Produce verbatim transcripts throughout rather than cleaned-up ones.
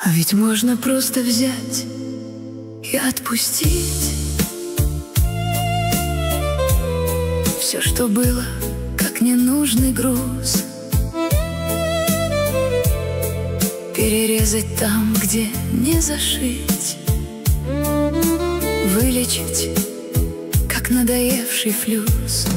А ведь можно просто взять и отпустить все, что было, как ненужный груз. Перерезать там, где не зашить, вылечить, как надоевший флюс.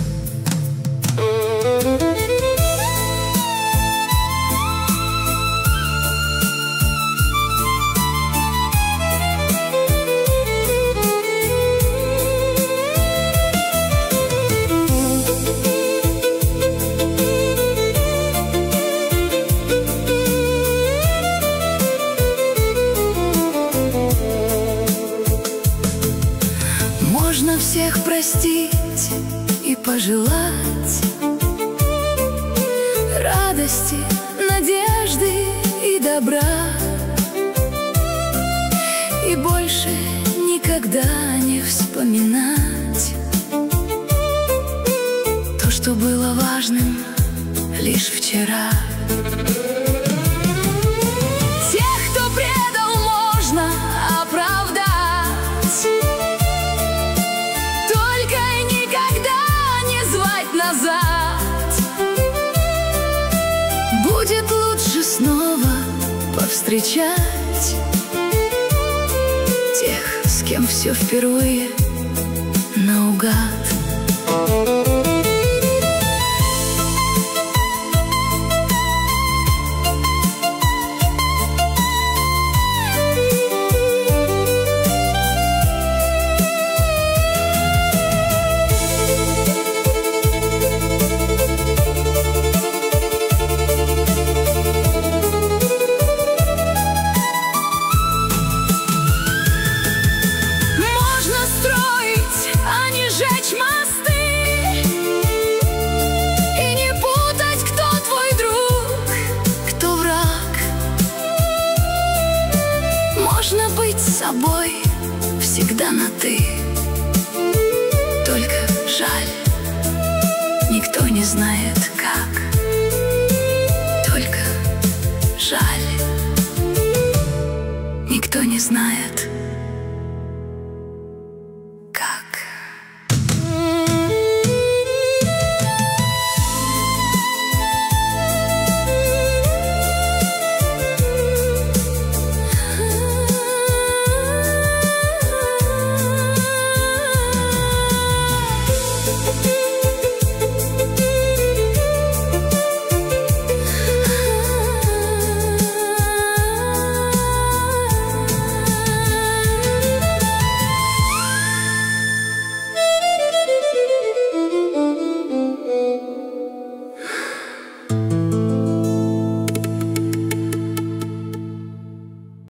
Можно всех простить и пожелать радости, надежды и добра, и больше никогда не вспоминать то, что было важным лишь вчера. Тех, кто предал, можно оправдать, назад. Будет лучше снова повстречать тех, с кем все впервые наугад. Жечь мосты и не путать, кто твой друг, кто враг. Можно быть собой всегда на «ты», только жаль, никто не знает как. Только жаль, никто не знает